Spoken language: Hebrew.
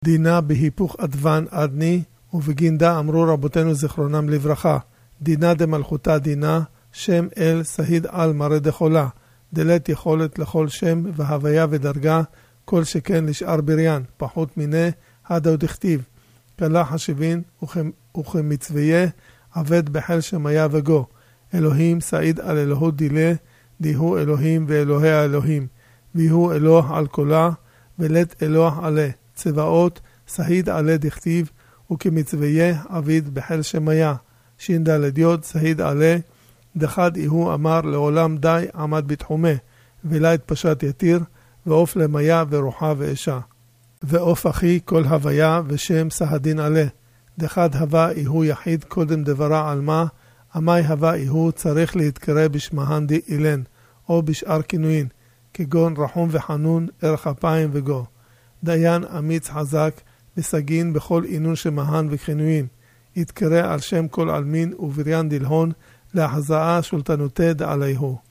דינה בהיפוך אדוון אדני, ובגינדה אמרו רבותינו זכרונם לברכה, דינה דמלכותה דינה, שם אל סהיד על מראה דחולה, דלת יכולת לכל שם והוויה ודרגה, כל שכן לשאר בריין, פחות מיני, הדה ודכתיב, כלה חשבין וכמצוויה, עבד בחיל שמיה וגו, אלוהים סעיד על אלוהות דילה, דיהו אלוהים ואלוהי האלוהים, ויהו אלוה על כולה, ולת אלוה עלה, צבאות, סהיד עלה דכתיב, וכמצוויה עביד בחיל שמיה, שין דלת יוד סהיד עלה, דחד איהו אמר לעולם די עמד בתחומה, ולה התפשט יתיר, ועוף למיה ורוחה ואשה. ועוף אחי כל הוויה ושם סהדין עלה, דחד הווה איהו יחיד קודם דברה על מה, עמי הווה איהו צריך להתקרא בשמהן די אילן, או בשאר כינוין, כגון רחום וחנון, ערך אפיים וגו. דיין אמיץ חזק, וסגין בכל עינון שמהן וכינוין, יתקרא על שם כל אלמין ובריין דלהון, להחזאה שולטנותי דעליהו.